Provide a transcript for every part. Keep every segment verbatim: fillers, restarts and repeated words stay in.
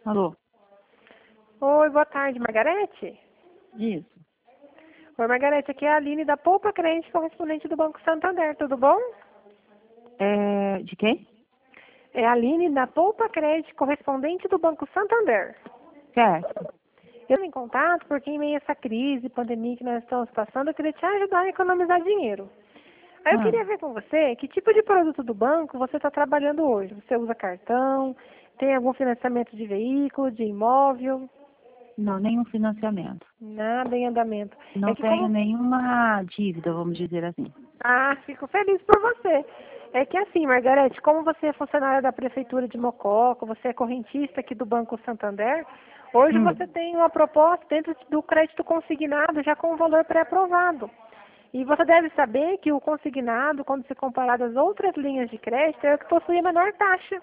Alô? Oi, boa tarde, Margarete? Isso. Oi, Margarete, aqui é a Aline da Poupa Crente, correspondente do Banco Santander, tudo bom? É, de quem? É a Aline da Poupa Crente, correspondente do Banco Santander. Certo. Eu estou em contato porque em meio a essa crise, pandemia que nós estamos passando, eu queria te ajudar a economizar dinheiro. Aí eu Ah, queria ver com você que tipo de produto do banco você está trabalhando hoje. Você usa cartão, tem algum financiamento de veículo, de imóvel? não, nenhum financiamento. Nada em andamento. É Não que tenho como nenhuma dívida, vamos dizer assim. Ah, fico feliz por você. É que assim, Margarete, como você é funcionária da Prefeitura de Mococa, você é correntista aqui do Banco Santander, hoje Hum. você tem uma proposta dentro do crédito consignado já com um valor pré-aprovado. E você deve saber que o consignado, quando se comparado às outras linhas de crédito, é o que possui a menor taxa.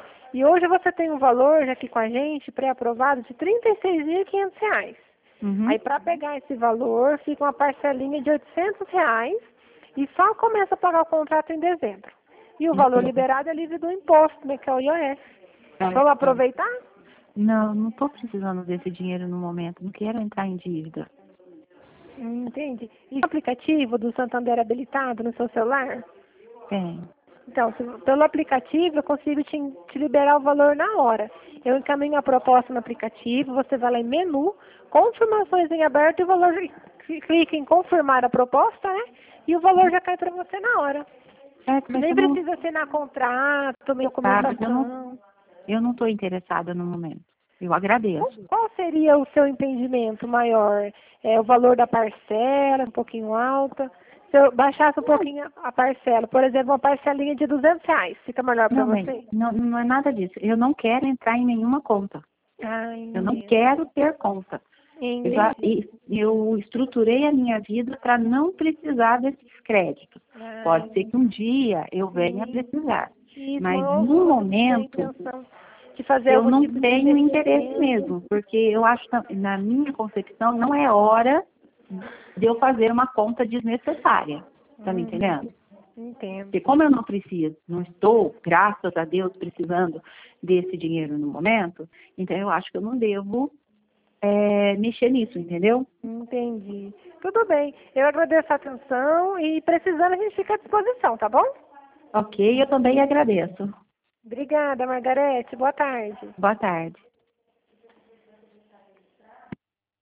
E hoje você tem um valor já aqui com a gente, pré-aprovado, de trinta e seis mil e quinhentos reais. Uhum. Aí para pegar esse valor, fica uma parcelinha de oitocentos reais e só começa a pagar o contrato em dezembro. E o valor liberado é livre do imposto, né, que é o I O S. Vamos aproveitar? Não, não estou precisando desse dinheiro no momento. Não quero entrar em dívida. Hum, entende? E o aplicativo do Santander habilitado no seu celular? Tem. Então, se- pelo aplicativo eu consigo te, te liberar o valor na hora. Eu encaminho a proposta no aplicativo, você vai lá em menu, confirmações em aberto e o valor, clica em confirmar a proposta, né? E o valor já cai para você na hora. Certo, mas Nem eu não. precisa assinar contrato, Tá, mas eu não. documentação. Eu não estou interessada no momento. Eu agradeço. Qual seria o seu entendimento maior? É o valor da parcela, um pouquinho alta? Se eu baixasse um pouquinho a parcela, por exemplo, uma parcelinha de duzentos reais, fica melhor para Não, bem, você? não, não é nada disso. Eu não quero entrar em nenhuma conta. Ah, Eu não entendo. quero ter conta. Eu já Entendi. e- eu estruturei a minha vida para não precisar desses créditos. Ah, Pode ser que um dia eu venha a sim. precisar, Isso, mas ou no você tem momento intenção de fazer eu algum não tipo de tenho interesse investimento? mesmo, porque eu acho que na minha concepção não é hora de eu fazer uma conta desnecessária. Tá me Uhum, entendendo? entendo. Porque como eu não preciso, não estou, graças a Deus, precisando desse dinheiro no momento, então eu acho que eu não devo é, mexer nisso, entendeu? Entendi. Tudo bem. Eu agradeço a atenção e precisando a gente fica à disposição, tá bom? Ok, eu também agradeço. Obrigada, Margarete. Boa tarde. Boa tarde.